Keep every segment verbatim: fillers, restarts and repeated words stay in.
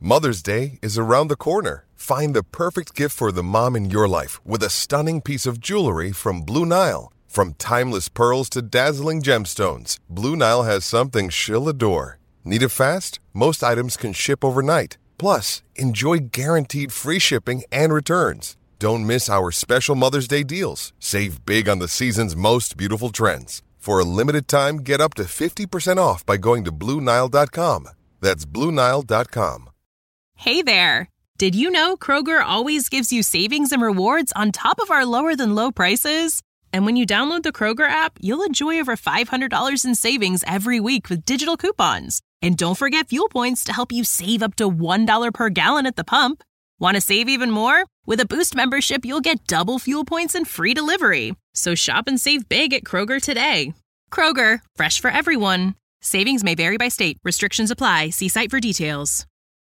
Mother's Day is around the corner. Find the perfect gift for the mom in your life with a stunning piece of jewelry from Blue Nile. From timeless pearls to dazzling gemstones, Blue Nile has something she'll adore. Need it fast? Most items can ship overnight. Plus, enjoy guaranteed free shipping and returns. Don't miss our special Mother's Day deals. Save big on the season's most beautiful trends. For a limited time, get up to fifty percent off by going to Blue Nile dot com. That's Blue Nile dot com. Hey there! Did you know Kroger always gives you savings and rewards on top of our lower-than-low prices? And when you download the Kroger app, you'll enjoy over five hundred dollars in savings every week with digital coupons. And don't forget fuel points to help you save up to one dollar per gallon at the pump. Want to save even more? With a Boost membership, you'll get double fuel points and free delivery. So shop and save big at Kroger today. Kroger, fresh for everyone. Savings may vary by state. Restrictions apply. See site for details.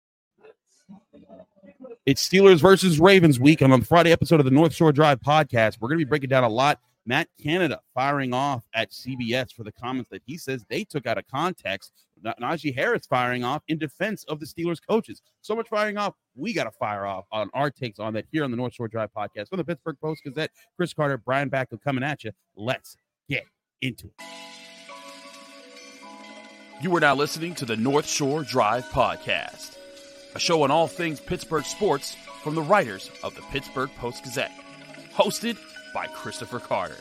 It's Steelers versus Ravens week, and on the Friday episode of the North Shore Drive podcast, we're going to be breaking down a lot. Matt Canada firing off at C B S for the comments that he says they took out of context. Najee Harris firing off in defense of the Steelers coaches. So much firing off. We got to fire off on our takes on that here on the North Shore Drive podcast. From the Pittsburgh Post-Gazette, Chris Carter, Brian Backle coming at you. Let's get into it. You are now listening to the North Shore Drive podcast, a show on all things Pittsburgh sports from the writers of the Pittsburgh Post-Gazette, hosted by Christopher Carter.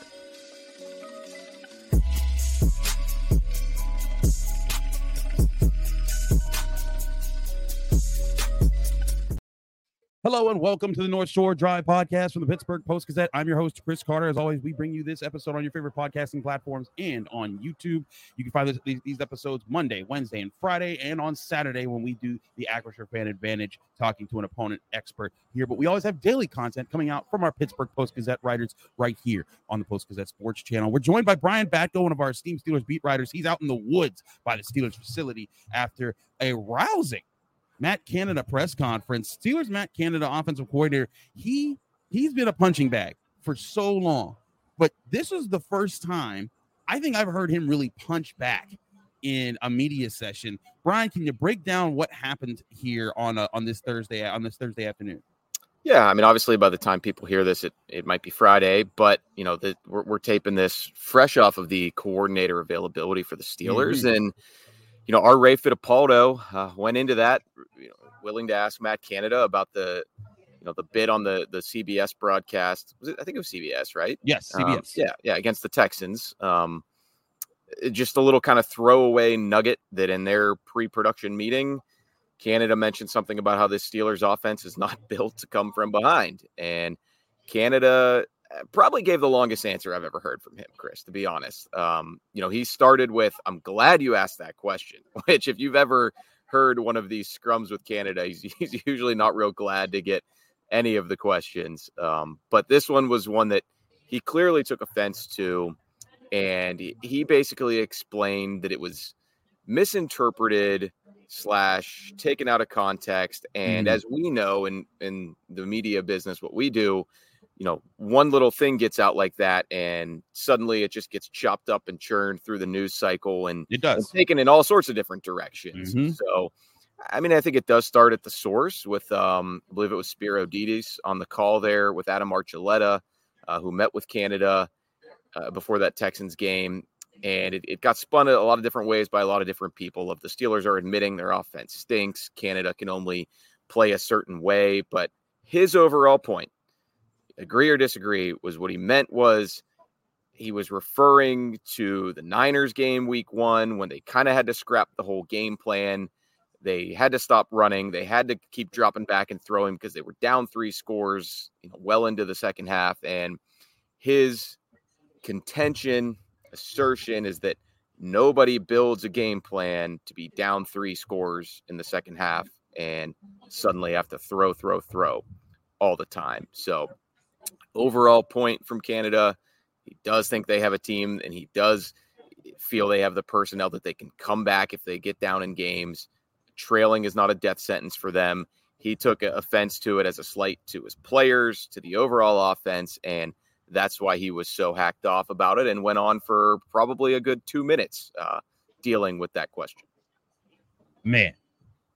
Hello and welcome to the North Shore Drive podcast from the Pittsburgh Post-Gazette. I'm your host, Chris Carter. As always, we bring you this episode on your favorite podcasting platforms and on YouTube. You can find this, these, these episodes Monday, Wednesday, and Friday, and on Saturday when we do the Acrisure Fan Advantage, talking to an opponent expert here. But we always have daily content coming out from our Pittsburgh Post-Gazette writers right here on the Post-Gazette Sports Channel. We're joined by Brian Batko, one of our esteemed Steelers beat writers. He's out in the woods by the Steelers facility after a rousing Matt Canada press conference. Steelers Matt Canada, offensive coordinator, he he's been a punching bag for so long, but this is the first time I think I've heard him really punch back in a media session. Brian, can you break down what happened here on a, on this Thursday on this Thursday afternoon? Yeah, I mean, obviously, by the time people hear this, it, it might be Friday, but you know, the, we're we're taping this fresh off of the coordinator availability for the Steelers, mm-hmm. and you know, our Ray Fittipaldo uh, went into that, you know, willing to ask Matt Canada about the, you know, the bid on the the C B S broadcast. Was it? I think it was C B S, right? Yes, C B S. Um, yeah, yeah, against the Texans. Um, just a little kind of throwaway nugget that in their pre-production meeting, Canada mentioned something about how this Steelers offense is not built to come from behind, and Canada probably gave the longest answer I've ever heard from him, Chris, to be honest. Um, you know, he started with, I'm glad you asked that question, which if you've ever heard one of these scrums with Canada, he's, he's usually not real glad to get any of the questions. Um, but this one was one that he clearly took offense to. And he, he basically explained that it was misinterpreted slash taken out of context. And mm. as we know in, in the media business, what we do, you know, one little thing gets out like that and suddenly it just gets chopped up and churned through the news cycle and, it does. and taken in all sorts of different directions. Mm-hmm. So, I mean, I think it does start at the source with, um, I believe it was Spiro Didis on the call there with Adam Archuleta, uh, who met with Canada uh, before that Texans game. And it, it got spun a lot of different ways by a lot of different people. Of the Steelers are admitting their offense stinks. Canada can only play a certain way. But his overall point, agree or disagree, was what he meant was he was referring to the Niners game week one when they kind of had to scrap the whole game plan. They had to stop running. They had to keep dropping back and throwing because they were down three scores, you know, well into the second half. And his contention, assertion is that nobody builds a game plan to be down three scores in the second half and suddenly have to throw, throw, throw all the time. So overall point from Canada, he does think they have a team and he does feel they have the personnel that they can come back if they get down in games. Trailing is not a death sentence for them. He took offense to it as a slight to his players, to the overall offense, and that's why he was so hacked off about it and went on for probably a good two minutes uh, dealing with that question. Man,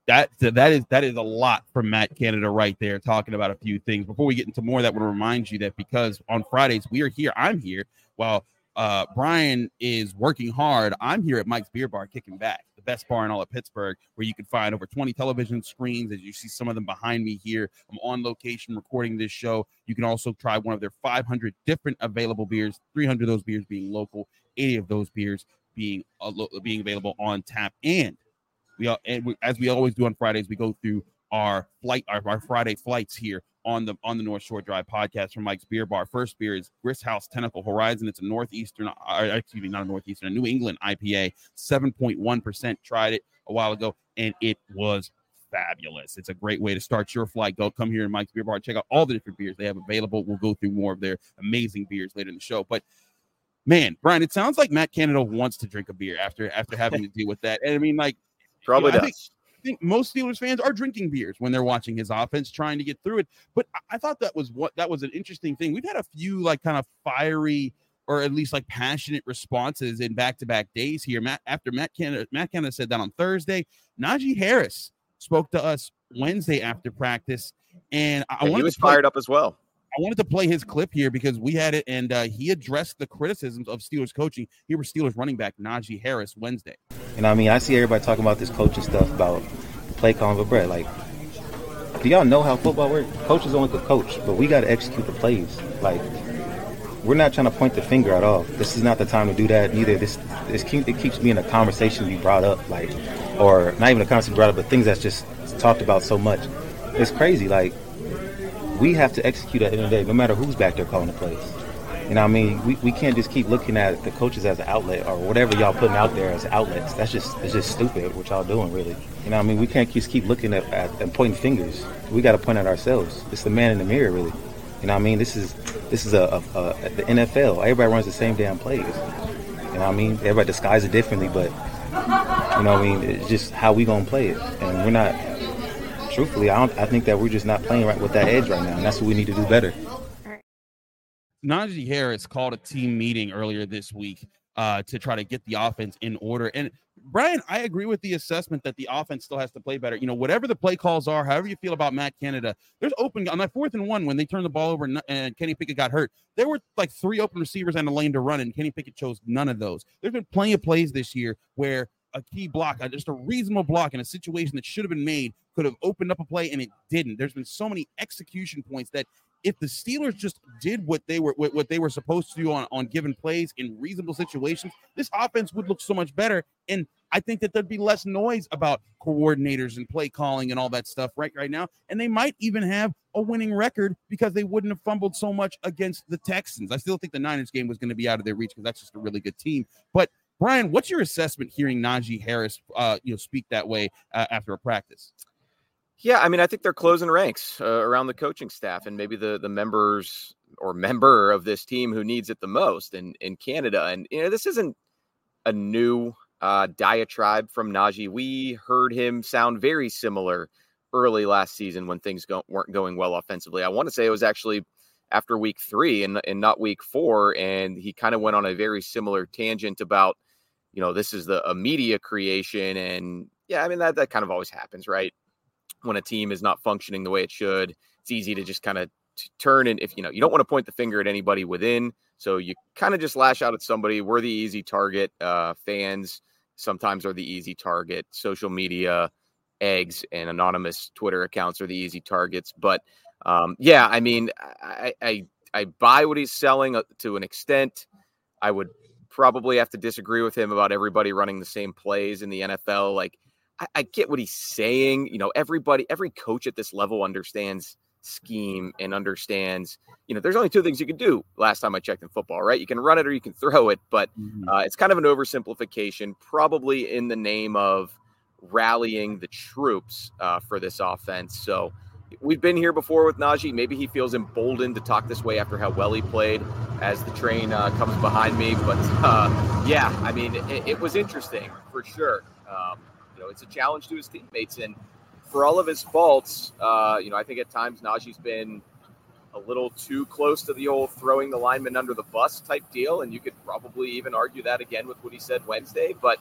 that that is that is a lot from Matt Canada right there, talking about a few things. Before we get into more, that would remind you that because on Fridays we are here, I'm here while uh, Brian is working hard. I'm here at Mike's Beer Bar, kicking back, the best bar in all of Pittsburgh, where you can find over twenty television screens. As you see some of them behind me here, I'm on location recording this show. You can also try one of their five hundred different available beers, three hundred of those beers being local, eighty of those beers being uh, lo- being available on tap. And We, all, and we, as we always do on Fridays, we go through our flight, our, our Friday flights here on the on the North Shore Drive podcast from Mike's Beer Bar. First beer is Grist House Tentacle Horizon. It's a northeastern, uh, excuse me, not a northeastern, a New England I P A, seven point one percent. Tried it a while ago, and it was fabulous. It's a great way to start your flight. Go come here in Mike's Beer Bar. Check out all the different beers they have available. We'll go through more of their amazing beers later in the show, but. Man, Brian, it sounds like Matt Canada wants to drink a beer after after having to deal with that. And I mean, like, Probably you know, does. I think, I think most Steelers fans are drinking beers when they're watching his offense, trying to get through it. But I, I thought that was what that was an interesting thing. We've had a few like kind of fiery or at least like passionate responses in back-to-back days here. Matt, after Matt Canada, Matt Canada said that on Thursday. Najee Harris spoke to us Wednesday after practice, and I yeah, wanted he was to play, fired up as well. I wanted to play his clip here because we had it, and uh, he addressed the criticisms of Steelers coaching. Here was Steelers running back Najee Harris Wednesday. And I mean, I see everybody talking about this coaching stuff about play calling, but Brett, like, do y'all know how football works? Coaches only could coach, but we got to execute the plays. Like, we're not trying to point the finger at all. This is not the time to do that. Neither this, this keep, it keeps being a conversation to be brought up, like, or not even a conversation brought up, but things that's just talked about so much. It's crazy. Like, we have to execute at the end of the day, no matter who's back there calling the plays. You know what I mean? We we can't just keep looking at the coaches as an outlet or whatever y'all putting out there as outlets. That's just it's just stupid what y'all doing, really. You know what I mean? We can't just keep looking at, at and pointing fingers. We got to point at ourselves. It's the man in the mirror, really. You know what I mean? This is this is a, a, a the N F L. Everybody runs the same damn plays. You know what I mean? Everybody disguises it differently, but you know what I mean? It's just how we gonna play it, and we're not. Truthfully, I don't. I think that we're just not playing right with that edge right now, and that's what we need to do better. Najee Harris called a team meeting earlier this week uh, to try to get the offense in order. And Brian, I agree with the assessment that the offense still has to play better. You know, whatever the play calls are, however you feel about Matt Canada, there's open on that fourth and one when they turned the ball over and, and Kenny Pickett got hurt. There were like three open receivers and a lane to run, and Kenny Pickett chose none of those. There's been plenty of plays this year where a key block, just a reasonable block in a situation that should have been made could have opened up a play, and it didn't. There's been so many execution points that if the Steelers just did what they were what, what they were supposed to do on, on given plays in reasonable situations, this offense would look so much better. And I think that there'd be less noise about coordinators and play calling and all that stuff right right now. And they might even have a winning record because they wouldn't have fumbled so much against the Texans. I still think the Niners game was going to be out of their reach because that's just a really good team. But Brian, what's your assessment hearing Najee Harris, uh, you know, speak that way uh, after a practice? Yeah, I mean, I think they're closing ranks uh, around the coaching staff and maybe the the members or member of this team who needs it the most in, in Canada. And, you know, this isn't a new uh, diatribe from Najee. We heard him sound very similar early last season when things go, weren't going well offensively. I want to say it was actually after week three and, and not week four. And he kind of went on a very similar tangent about, you know, this is the a media creation. And yeah, I mean, that, that kind of always happens, right? When a team is not functioning the way it should, it's easy to just kind of t- turn. And if, you know, you don't want to point the finger at anybody within, so you kind of just lash out at somebody. We're the easy target. Uh, fans sometimes are the easy target. Social media, eggs, and anonymous Twitter accounts are the easy targets. But um, yeah, I mean, I, I, I buy what he's selling to an extent. I would probably have to disagree with him about everybody running the same plays in the N F L. Like, I get what he's saying. You know, everybody, every coach at this level understands scheme and understands, you know, there's only two things you can do last time I checked in football, right? You can run it or you can throw it, but uh, it's kind of an oversimplification, probably in the name of rallying the troops uh, for this offense. So we've been here before with Najee. Maybe he feels emboldened to talk this way after how well he played as the train uh, comes behind me. But uh, yeah, I mean, it, it was interesting for sure. Um, You know, it's a challenge to his teammates, and for all of his faults, uh, you know, I think at times Najee's been a little too close to the old throwing the lineman under the bus type deal, and you could probably even argue that again with what he said Wednesday. But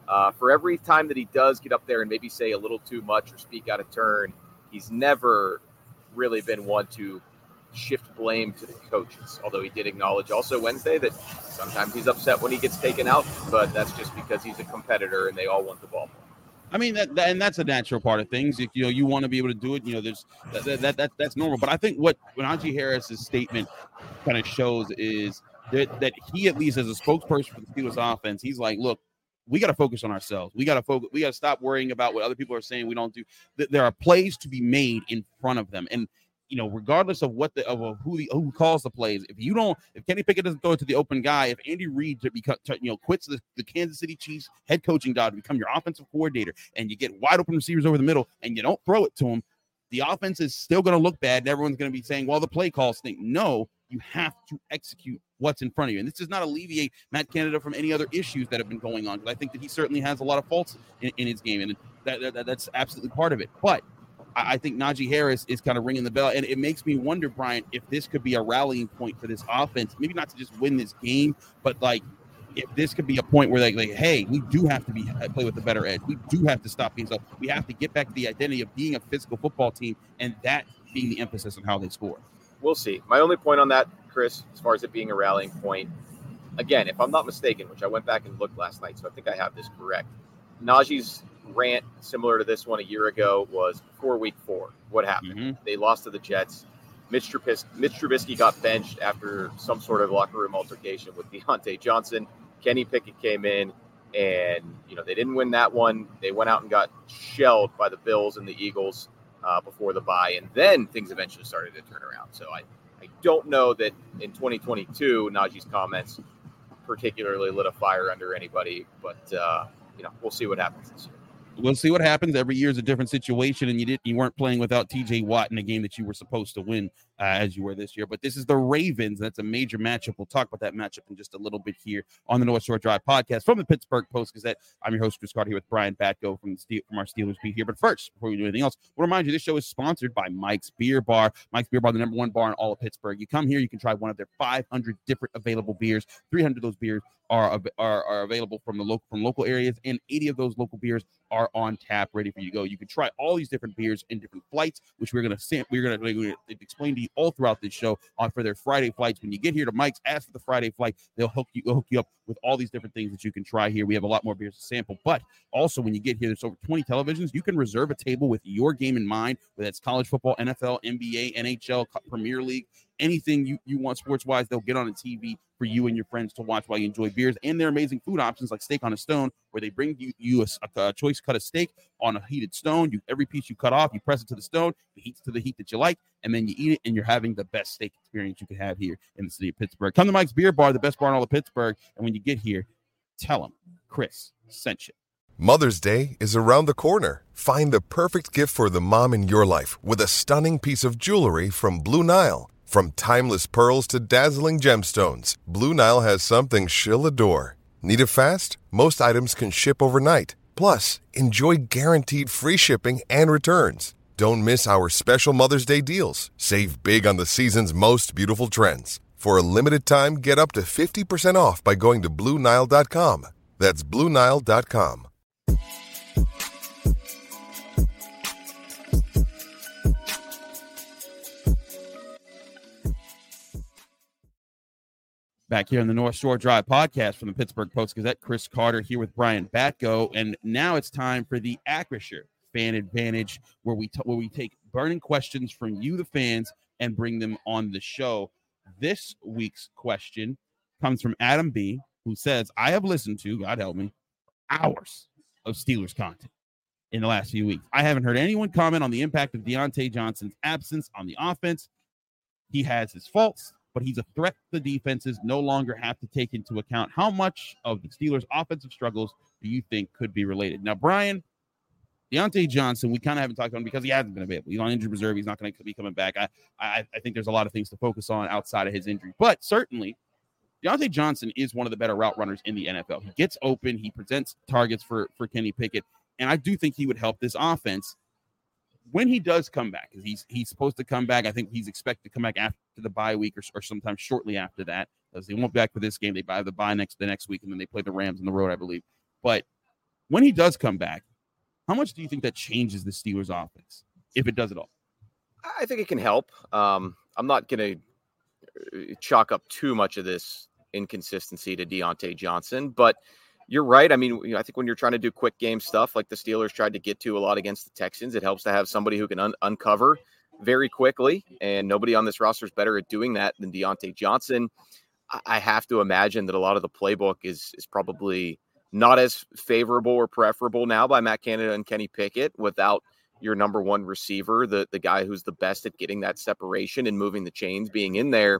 Uh, for every time that he does get up there and maybe say a little too much or speak out of turn, he's never really been one to shift blame to the coaches, although he did acknowledge also Wednesday that sometimes he's upset when he gets taken out, but that's just because he's a competitor and they all want the ball more. I mean, that, that and that's a natural part of things. If you know you want to be able to do it, you know, there's that, that, that that's normal. But I think what when Najee Harris's statement kind of shows is that that he, at least as a spokesperson for the Steelers offense, he's like, look, we got to focus on ourselves. We got to focus. We got to stop worrying about what other people are saying. We don't do. There are plays to be made in front of them, and you know, regardless of what the of who the, who calls the plays, if you don't, if Kenny Pickett doesn't throw it to the open guy, if Andy Reid to become, to, you know, quits the, the Kansas City Chiefs head coaching job to become your offensive coordinator, and you get wide open receivers over the middle, and you don't throw it to him, the offense is still going to look bad, and everyone's going to be saying, "Well, the play calls stink." No, you have to execute what's in front of you, and this does not alleviate Matt Canada from any other issues that have been going on. Because I think that he certainly has a lot of faults in, in his game, and that, that that's absolutely part of it, but I think Najee Harris is kind of ringing the bell, and it makes me wonder, Brian, if this could be a rallying point for this offense. Maybe not to just win this game, but like if this could be a point where they like, hey, we do have to be play with a better edge. We do have to stop being so. We have to get back to the identity of being a physical football team, and that being the emphasis on how they score. We'll see. My only point on that, Chris, as far as it being a rallying point, again, if I'm not mistaken, which I went back and looked last night, so I think I have this correct. Najee's rant, similar to this one a year ago, was before week four. What happened? Mm-hmm. They lost to the Jets. Mitch Trubisky, Mitch Trubisky got benched after some sort of locker room altercation with Deontay Johnson. Kenny Pickett came in, and you know they didn't win that one. They went out and got shelled by the Bills and the Eagles uh, before the bye, and then things eventually started to turn around. So I, I don't know that in twenty twenty-two, Najee's comments particularly lit a fire under anybody, but uh, you know we'll see what happens this year. We'll see what happens. Every year is a different situation, and you didn't, you weren't playing without T J Watt in a game that you were supposed to win uh, as you were this year. But this is the Ravens. That's a major matchup. We'll talk about that matchup in just a little bit here on the North Shore Drive podcast from the Pittsburgh Post-Gazette. I'm your host, Chris Carter, here with Brian Batko from the Steel, from our Steelers beat here. But first, before we do anything else, we'll remind you this show is sponsored by Mike's Beer Bar. Mike's Beer Bar, the number one bar in all of Pittsburgh. You come here, you can try one of their five hundred different available beers. three hundred of those beers are are, are available from the local from local areas, and eighty of those local beers are on tap, ready for you to go. You can try all these different beers in different flights, which we're gonna we're gonna, we're gonna explain to you all throughout this show on for their Friday flights. When you get here to Mike's, ask for the Friday flight. They'll hook you hook you up with all these different things that you can try here. We have a lot more beers to sample, but also when you get here, there's over twenty televisions. You can reserve a table with your game in mind, whether it's college football, N F L, N B A, N H L, Premier League, anything you, you want sports-wise, they'll get on a T V for you and your friends to watch while you enjoy beers. And their amazing food options like Steak on a Stone, where they bring you, you a, a choice cut of steak on a heated stone. You every piece you cut off, you press it to the stone, it heats to the heat that you like, and then you eat it, and you're having the best steak experience you can have here in the city of Pittsburgh. Come to Mike's Beer Bar, the best bar in all of Pittsburgh, and when you get here, tell them Chris sent you. Mother's Day is around the corner. Find the perfect gift for the mom in your life with a stunning piece of jewelry from Blue Nile. From timeless pearls to dazzling gemstones, Blue Nile has something she'll adore. Need it fast? Most items can ship overnight. Plus, enjoy guaranteed free shipping and returns. Don't miss our special Mother's Day deals. Save big on the season's most beautiful trends. For a limited time, get up to fifty percent off by going to Blue Nile dot com. That's Blue Nile dot com. Back here on the North Shore Drive podcast from the Pittsburgh Post-Gazette, Chris Carter here with Brian Batko, and now it's time for the Acrisure Fan Advantage, where we t- where we take burning questions from you, the fans, and bring them on the show. This week's question comes from Adam B., who says, I have listened to, God help me, hours of Steelers content in the last few weeks. I haven't heard anyone comment on the impact of Deontay Johnson's absence on the offense. He has his faults, but he's a threat the defenses no longer have to take into account. How much of the Steelers' offensive struggles do you think could be related? Now, Brian, Deontay Johnson, we kind of haven't talked about him because he hasn't been available. He's on injured reserve. He's not going to be coming back. I, I I think there's a lot of things to focus on outside of his injury. But certainly, Deontay Johnson is one of the better route runners in the N F L. He gets open. He presents targets for, for Kenny Pickett. And I do think he would help this offense when he does come back, because he's he's supposed to come back. I think he's expected to come back after the bye week or, or sometime shortly after that, because they won't be back for this game. They buy the bye next the next week, and then they play the Rams on the road, I believe. But when he does come back, how much do you think that changes the Steelers' offense, if it does at all? I think it can help. Um, I'm not going to chalk up too much of this inconsistency to Deontay Johnson, but you're right. I mean, you know, I think when you're trying to do quick game stuff like the Steelers tried to get to a lot against the Texans, it helps to have somebody who can un- uncover very quickly, and nobody on this roster is better at doing that than Deontay Johnson. I, I have to imagine that a lot of the playbook is is probably not as favorable or preferable now by Matt Canada and Kenny Pickett without your number one receiver, the the guy who's the best at getting that separation and moving the chains, being in there.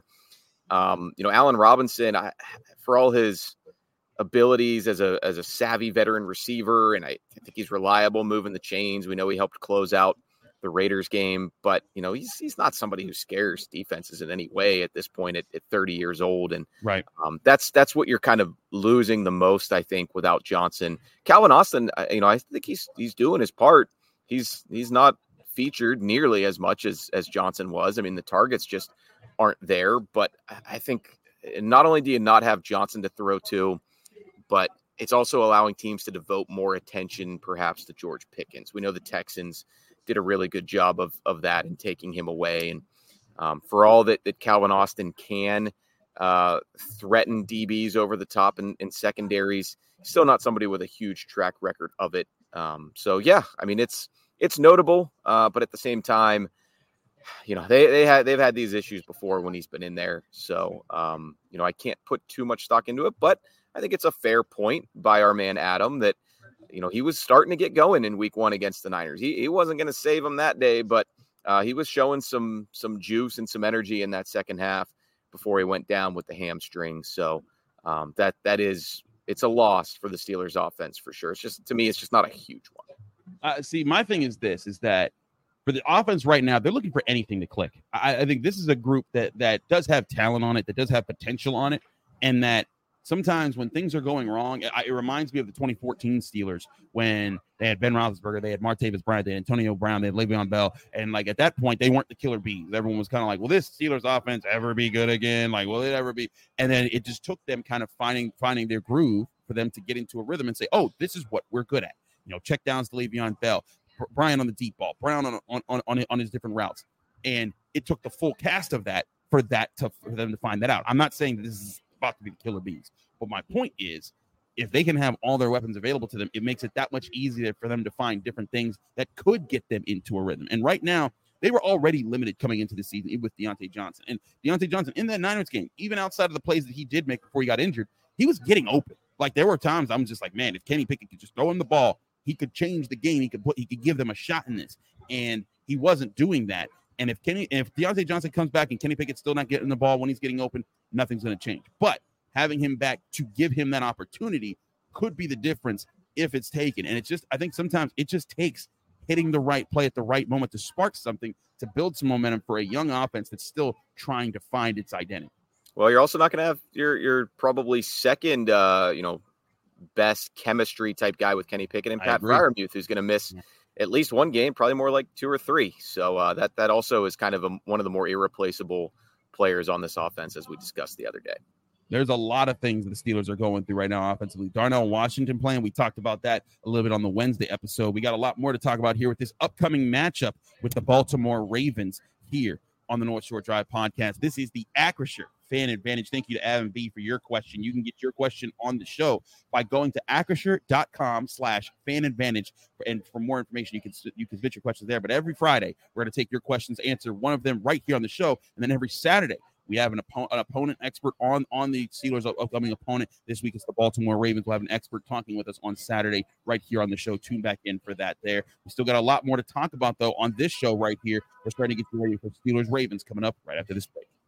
Um, you know, Allen Robinson, I, for all his abilities as a as a savvy veteran receiver, and I, I think he's reliable moving the chains. We know he helped close out the Raiders game, but you know he's he's not somebody who scares defenses in any way at this point at, at thirty years old, and right, um, that's that's what you're kind of losing the most, I think, without Johnson. Calvin Austin, you know, I think he's he's doing his part. He's he's not featured nearly as much as as Johnson was. I mean, the targets just aren't there, but I think not only do you not have Johnson to throw to, but it's also allowing teams to devote more attention perhaps to George Pickens. We know the Texans did a really good job of of that and taking him away. And um, for all that, that Calvin Austin can uh, threaten D Bs over the top and, and secondaries, still not somebody with a huge track record of it. Um, so, yeah, I mean, it's it's notable, uh, but at the same time, you know, they, they had, they've had these issues before when he's been in there. So, um, you know, I can't put too much stock into it, but I think it's a fair point by our man Adam that, you know, he was starting to get going in week one against the Niners. He, he wasn't going to save them that day, but uh, he was showing some some juice and some energy in that second half before he went down with the hamstring. So um, that that is it's a loss for the Steelers offense for sure. It's just, to me, it's just not a huge one. Uh, see, my thing is this, is that for the offense right now, they're looking for anything to click. I, I think this is a group that that does have talent on it, that does have potential on it, and that sometimes when things are going wrong, it, it reminds me of the twenty fourteen Steelers when they had Ben Roethlisberger, they had Martavis Bryant, they had Antonio Brown, they had Le'Veon Bell, and like at that point, they weren't the killer bees. Everyone was kind of like, will this Steelers offense ever be good again? Like, will it ever be? And then it just took them kind of finding finding their groove for them to get into a rhythm and say, oh, this is what we're good at. You know, check downs to Le'Veon Bell, Brian on the deep ball, Brown on on on on his different routes, and it took the full cast of that for that to for them to find that out. I'm not saying that this is about to be the killer bees, but my point is, if they can have all their weapons available to them, it makes it that much easier for them to find different things that could get them into a rhythm. And right now, they were already limited coming into the season with Deontay Johnson. And Deontay Johnson in that Niners game, even outside of the plays that he did make before he got injured, he was getting open. Like there were times I'm just like, man, if Kenny Pickett could just throw him the ball, he could change the game. He could put, he could give them a shot in this, and he wasn't doing that. And if Kenny, if Deontay Johnson comes back and Kenny Pickett's still not getting the ball when he's getting open, nothing's going to change. But having him back to give him that opportunity could be the difference if it's taken. And it's just, I think sometimes it just takes hitting the right play at the right moment to spark something, to build some momentum for a young offense that's still trying to find its identity. Well, you're also not going to have your your probably second, uh, you know, best chemistry type guy with Kenny Pickett and Pat Freiermuth, who's going to miss yeah. at least one game, probably more like two or three. So uh, that that also is kind of a, one of the more irreplaceable players on this offense, as we discussed the other day. There's a lot of things that the Steelers are going through right now offensively. Darnell Washington playing. We talked about that a little bit on the Wednesday episode. We got a lot more to talk about here with this upcoming matchup with the Baltimore Ravens here on the North Shore Drive podcast. This is the Acrisure Fan Advantage. Thank you to Adam B for your question. You can get your question on the show by going to acrisure.com slash fan advantage. And for more information, you can you can submit your questions there. But every Friday, we're going to take your questions, answer one of them right here on the show. And then every Saturday, we have an, oppo- an opponent expert on, on the Steelers' upcoming opponent. This week it's the Baltimore Ravens. We'll have an expert talking with us on Saturday right here on the show. Tune back in for that there. We still got a lot more to talk about, though, on this show right here. We're starting to get you ready for Steelers-Ravens coming up right after this break.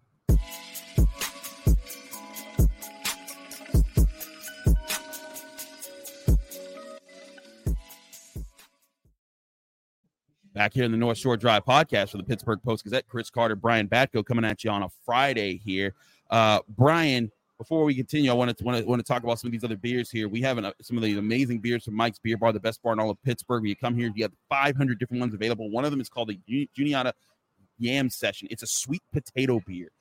Back here in the North Shore Drive podcast for the Pittsburgh Post-Gazette, Chris Carter, Brian Batko coming at you on a Friday here. Uh, Brian, before we continue, I want to want to want to talk about some of these other beers here. We have an, uh, some of these amazing beers from Mike's Beer Bar, the best bar in all of Pittsburgh. When you come here, you have five hundred different ones available. One of them is called the Juniata Yam Session. It's a sweet potato beer.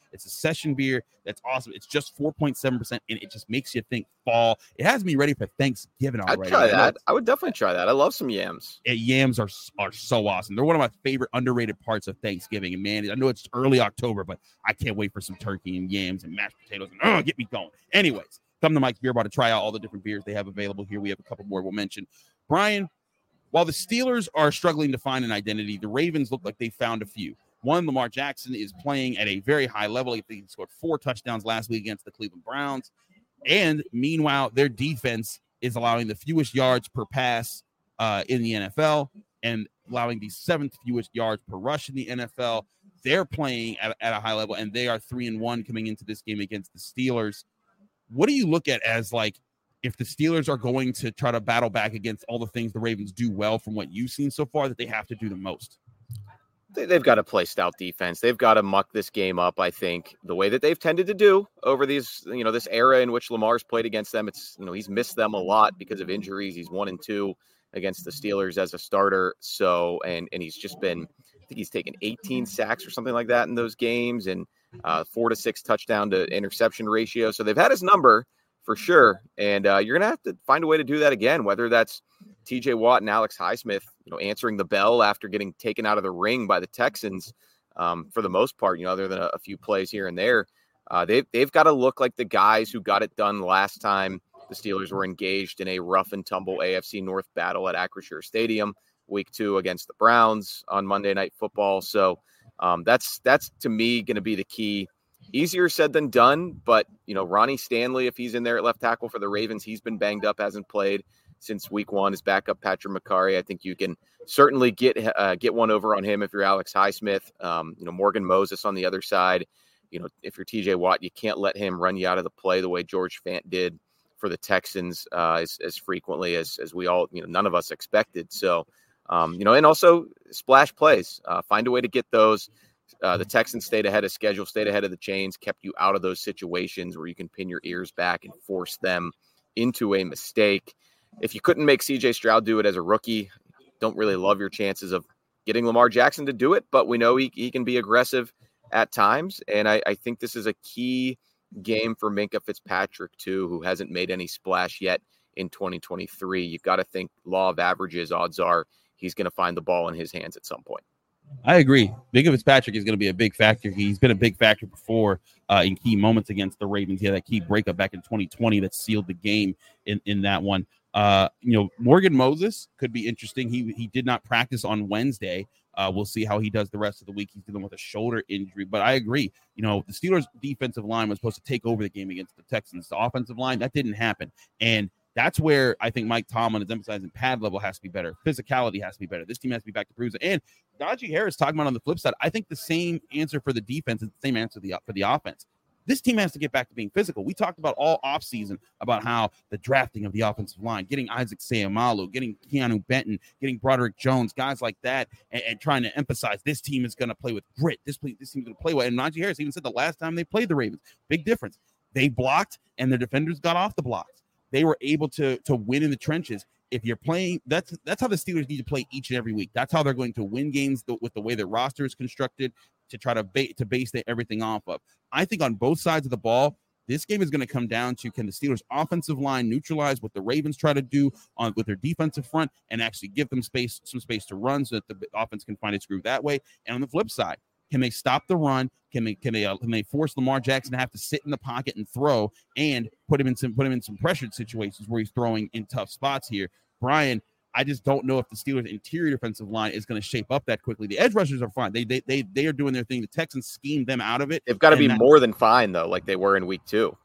It's a session beer that's awesome. It's just four point seven percent, and it just makes you think fall. It has me ready for Thanksgiving already. I'd try that. I would definitely try that. I love some yams. And yams are are so awesome. They're one of my favorite underrated parts of Thanksgiving. And man, I know it's early October, but I can't wait for some turkey and yams and mashed potatoes. And oh, get me going. Anyways, come to Mike's Beer Bar to try out all the different beers they have available here. We have a couple more we'll mention. Brian, while the Steelers are struggling to find an identity, the Ravens look like they found a few. One, Lamar Jackson is playing at a very high level. I think he scored four touchdowns last week against the Cleveland Browns. And meanwhile, their defense is allowing the fewest yards per pass uh, in the N F L and allowing the seventh fewest yards per rush in the N F L. They're playing at, at a high level, and they are three and one coming into this game against the Steelers. What do you look at as, like, if the Steelers are going to try to battle back against all the things the Ravens do well from what you've seen so far, that they have to do the most? They've got to play stout defense. They've got to muck this game up, I think, the way that they've tended to do over these, you know, this era in which Lamar's played against them. It's, you know, he's missed them a lot because of injuries. He's one and two against the Steelers as a starter. So, and, and he's just been, I think he's taken eighteen sacks or something like that in those games, and uh, four to six touchdown to interception ratio. So they've had his number for sure. And uh, you're going to have to find a way to do that again, whether that's T J Watt and Alex Highsmith, you know, answering the bell after getting taken out of the ring by the Texans um, for the most part, you know, other than a, a few plays here and there. Uh, they've, they've got to look like the guys who got it done last time the Steelers were engaged in a rough and tumble A F C North battle at Acrisure Stadium, week two against the Browns on Monday Night Football. So um, that's, that's to me going to be the key. Easier said than done, but, you know, Ronnie Stanley, if he's in there at left tackle for the Ravens, he's been banged up, hasn't played since week one. His backup, Patrick McCarry, I think you can certainly get uh, get one over on him if you're Alex Highsmith. Um, you know, Morgan Moses on the other side. You know, if you're T J Watt, you can't let him run you out of the play the way George Fant did for the Texans uh, as, as frequently as as we all, you know, none of us expected. So, um, you know, and also splash plays. Uh, find a way to get those. Uh, the Texans stayed ahead of schedule, stayed ahead of the chains, kept you out of those situations where you can pin your ears back and force them into a mistake. If you couldn't make C J Stroud do it as a rookie, don't really love your chances of getting Lamar Jackson to do it, but we know he, he can be aggressive at times. And I, I think this is a key game for Minkah Fitzpatrick too, who hasn't made any splash yet in twenty twenty-three. You've got to think law of averages. Odds are he's going to find the ball in his hands at some point. I agree. Minkah Fitzpatrick is going to be a big factor. He's been a big factor before uh, in key moments against the Ravens. He had that key breakup back in twenty twenty that sealed the game in, in that one. Uh, you know, Morgan Moses could be interesting. He he did not practice on Wednesday. Uh, we'll see how he does the rest of the week. He's dealing with a shoulder injury. But I agree. You know, the Steelers' defensive line was supposed to take over the game against the Texans. The offensive line, that didn't happen. And that's where I think Mike Tomlin is emphasizing pad level has to be better. Physicality has to be better. This team has to be back to bruising. And Najee Harris talking about on the flip side, I think the same answer for the defense is the same answer for the, for the offense. This team has to get back to being physical. We talked about all offseason about how the drafting of the offensive line, getting Isaac Seumalo, getting Keanu Benton, getting Broderick Jones, guys like that, and, and trying to emphasize this team is going to play with grit. This, play, this team is going to play well. And Najee Harris even said the last time they played the Ravens, big difference. They blocked, and their defenders got off the blocks. They were able to, to win in the trenches. If you're playing, that's that's how the Steelers need to play each and every week. That's how they're going to win games the, with the way their roster is constructed to try to, ba- to base the, everything off of. I think on both sides of the ball, this game is going to come down to, can the Steelers' offensive line neutralize what the Ravens try to do on with their defensive front and actually give them space, some space to run so that the offense can find its groove that way. And on the flip side, can they stop the run? Can they can they uh, can they force Lamar Jackson to have to sit in the pocket and throw and put him in some put him in some pressured situations where he's throwing in tough spots here? Brian, I just don't know if the Steelers' interior defensive line is going to shape up that quickly. The edge rushers are fine. They they they they are doing their thing. The Texans schemed them out of it. They've got to be that, more than fine though, like they were in week two,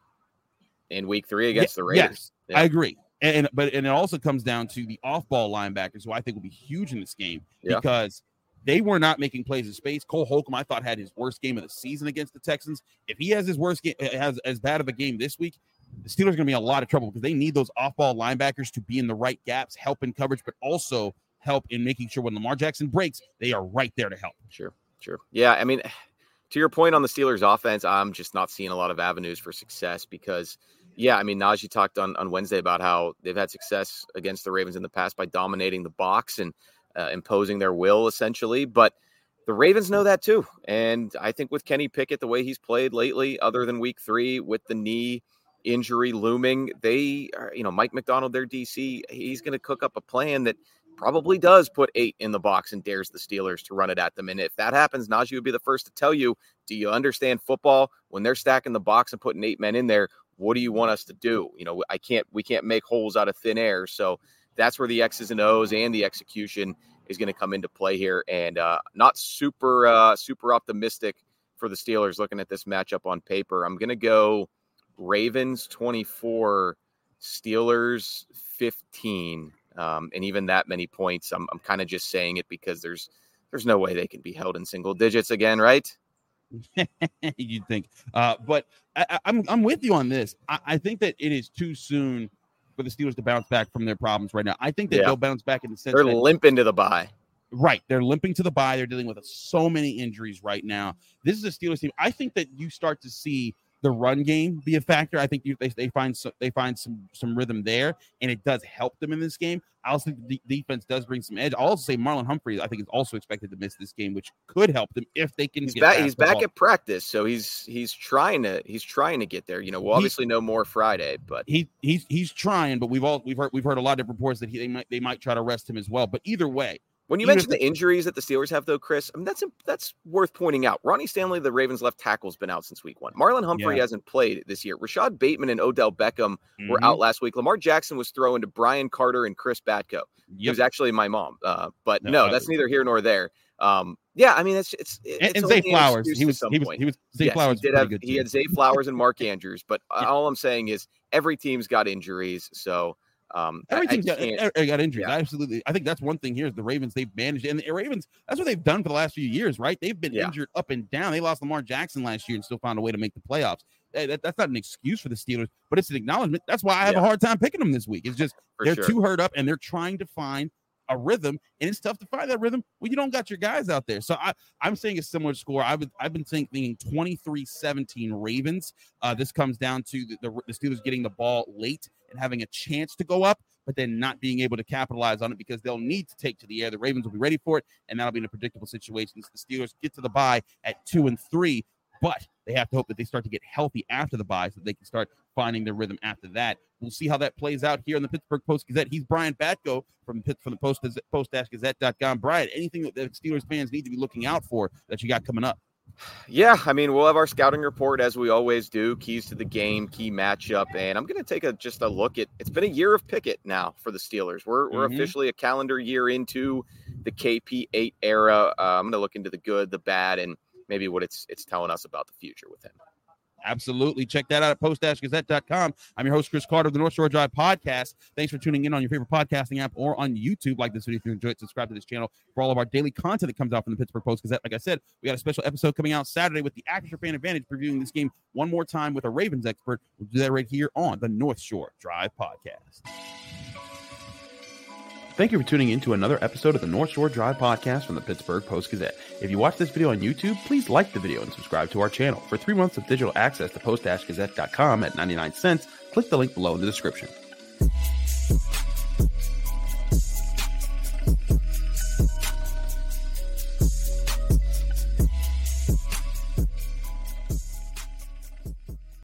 in week three against yeah, the Raiders. Yes, yeah. I agree. And, and but and it also comes down to the off-ball linebackers, who I think will be huge in this game yeah. because they were not making plays in space. Cole Holcomb, I thought, had his worst game of the season against the Texans. If he has his worst game, has as bad of a game this week, the Steelers are going to be in a lot of trouble because they need those off-ball linebackers to be in the right gaps, help in coverage, but also help in making sure when Lamar Jackson breaks, they are right there to help. Sure, sure. Yeah, I mean, to your point on the Steelers' offense, I'm just not seeing a lot of avenues for success because, yeah, I mean, Najee talked on, on Wednesday about how they've had success against the Ravens in the past by dominating the box and Uh, imposing their will, essentially. But the the Ravens know that too. And I think with Kenny Pickett, the way he's played lately, other than week three with the knee injury looming, they are, you know, Mike McDonald, their D C, he's going to cook up a plan that probably does put eight in the box and dares the Steelers to run it at them. And if that happens, Najee would be the first to tell you, do you understand football? When they're stacking the box and putting eight men in there, what do you want us to do? You know, I can't, we can't make holes out of thin air. So that's where the X's and O's and the execution is going to come into play here. And uh, not super, uh, super optimistic for the Steelers looking at this matchup on paper. I'm going to go Ravens twenty-four, Steelers fifteen. Um, and even that many points, I'm, I'm kind of just saying it because there's, there's no way they can be held in single digits again, right? You'd think, uh, but I, I'm I'm with you on this. I, I think that it is too soon for the Steelers to bounce back from their problems right now. I think that yeah. they'll bounce back in the sense they're that, limping to the bye. Right, they're limping to the bye. They're dealing with so many injuries right now. This is a Steelers team. I think that you start to see the run game be a factor. I think you, they, they find so, they find some some rhythm there, and it does help them in this game. I also think the defense does bring some edge. I'll also say Marlon Humphrey, I think, is also expected to miss this game, which could help them if they can he's get back. He's back ball. At practice, so he's he's trying to he's trying to get there. You know, we'll obviously he, know more Friday, but he he's he's trying. But we've all we've heard we've heard a lot of different reports that he they might they might try to rest him as well. But either way. When you mentioned the injuries that the Steelers have, though, Chris, I mean, that's that's worth pointing out. Ronnie Stanley, the Ravens' left tackle, has been out since week one. Marlon Humphrey yeah. hasn't played this year. Rashad Bateman and Odell Beckham mm-hmm. were out last week. Lamar Jackson was throwing to Brian Carter and Chris Batko. Yep. Who's actually my mom. Uh, but no, no that's neither here nor there. Um, yeah, I mean, it's it's, it's and, and Zay Flowers. He was, he was he was Zay yes, Flowers. He, did have, he had Zay Flowers and Mark Andrews. But yeah. all I'm saying is every team's got injuries. So. Um, Every team's got, got injuries. Yeah. Absolutely. I think that's one thing here is the Ravens, they've managed, and the Ravens, that's what they've done for the last few years, right? They've been yeah. injured up and down. They lost Lamar Jackson last year and still found a way to make the playoffs. That, that, that's not an excuse for the Steelers, but it's an acknowledgement. That's why I have yeah. a hard time picking them this week. It's just for they're sure. too hurt up and they're trying to find a rhythm, and it's tough to find that rhythm when you don't got your guys out there. So I, I'm saying a similar score. I've been, I've been thinking twenty-three seventeen Ravens. Uh, this comes down to the, the, the Steelers getting the ball late and having a chance to go up, but then not being able to capitalize on it because they'll need to take to the air. The Ravens will be ready for it, and that'll be in a predictable situation. The Steelers get to the bye at two and three, but they have to hope that they start to get healthy after the bye so that they can start finding their rhythm after that. We'll see how that plays out here in the Pittsburgh Post-Gazette. He's Brian Batko from, from the Post, post-gazette dot com. Brian, anything that the Steelers fans need to be looking out for that you got coming up? Yeah, I mean, we'll have our scouting report as we always do, keys to the game, key matchup, and I'm going to take a just a look at, it's been a year of Pickett now for the Steelers. We're mm-hmm. we're officially a calendar year into the K P eight era. Uh, I'm going to look into the good, the bad, and maybe what it's it's telling us about the future with him. Absolutely. Check that out at post gazette dot com. I'm your host, Chris Carter of the North Shore Drive podcast. Thanks for tuning in on your favorite podcasting app or on YouTube. Like this video if you enjoyed it. Subscribe to this channel for all of our daily content that comes out from the Pittsburgh Post-Gazette. Like I said, we got a special episode coming out Saturday with the Acrisure Fan Advantage, previewing this game one more time with a Ravens expert. We'll do that right here on the North Shore Drive podcast. Thank you for tuning in to another episode of the North Shore Drive podcast from the Pittsburgh Post-Gazette. If you watch this video on YouTube, please like the video and subscribe to our channel. For three months of digital access to post gazette dot com at ninety-nine cents, click the link below in the description.